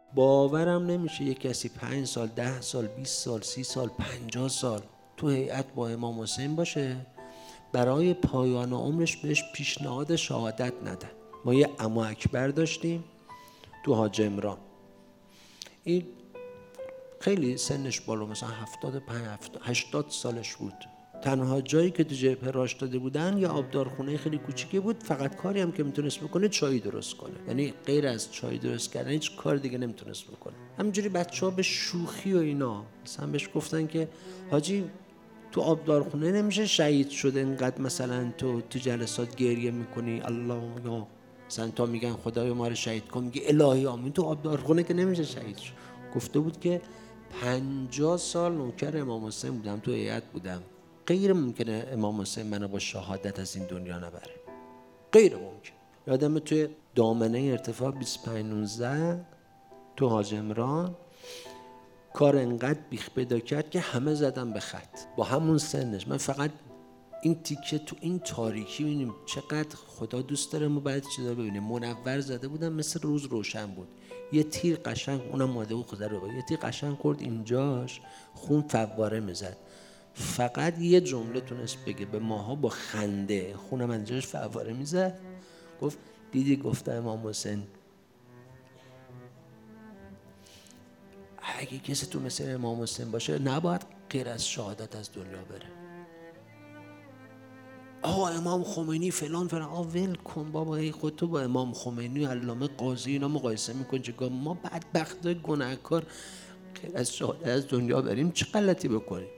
باورم نمیشه یک کسی 5 سال 10 سال 20 سال 30 سال 50 سال تو هیئت با امام حسین باشه، برای پایان عمرش بهش پیشنهاد شهادت ندن. ما یه عمو اکبر داشتیم تو حاج عمران، این خیلی سنش بالا، مثلا 75 80 سالش بود. تنها جایی که تو جبهه راش داده بودن یه آبدارخونه خیلی کوچیکی بود، فقط کاری هم که میتونست بکنه چای درست کنه، یعنی غیر از چای درست کردن هیچ کار دیگه نمیتونست بکنه. همینجوری بچه‌ها به شوخی و اینا مثلا بهش گفتن که حاجی تو آبدارخونه نمیشه شهید شده اینقدر مثلا تو جلسات گریه میکنی الله یا مثلا تا میگن خدایا ما رو شهید کن، میگه الهی آمین، تو آبدارخونه که نمیشه شهید شد. گفته بود که 50 سال نوکر امام حسین بودم، تو هیئت بودم، غیر ممکنه امام حسین منو با شهادت از این دنیا نبره، غیر ممکن. یادمه توی دامنه ارتفاع 2519 تو حاج عمران کار انقدر بیخ پیدا کرد که همه زدن به خط با همون سنش. من فقط این تیکه تو این تاریکی ببینیم چقدر خدا دوست داره ما بعد چیزا ببینیم. منور زده بودم مثل روز روشن بود، یه تیر قشنگ، اونم ماده بود خدا رو، یه تیر قشنگ خورد اینجاش، خون فواره میزد. فقط یه جمله تونست بگه به ماها با خنده، خونم اینجاش فواره میزد. گفت دیدی گفته امام حسین اگه کسی تو مثل امام حسین باشه نباید غیر از شهادت از دنیا بره. امام خمینی فلان فلان، ول کن بابا، ای خود تو با امام خمینی و علامه قاضی اینا مقایسه میکنی چیکار؟ ما بدبخت گناهکار غیر از شهادت از دنیا بریم چه غلطی بکنیم؟